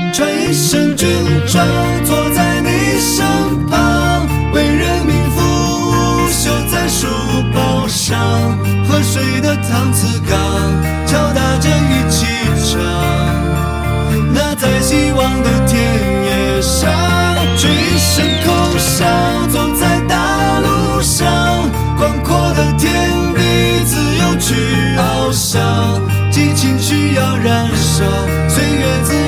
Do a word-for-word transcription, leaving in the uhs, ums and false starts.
穿一身军装，坐在你身旁，为人民服务，绣在书包上，喝水的搪瓷缸，敲打着一起唱。那在希望的田野上，吹一声口哨，走在大路上，广阔的天地，自由去翱翔，激情需要燃烧，岁月自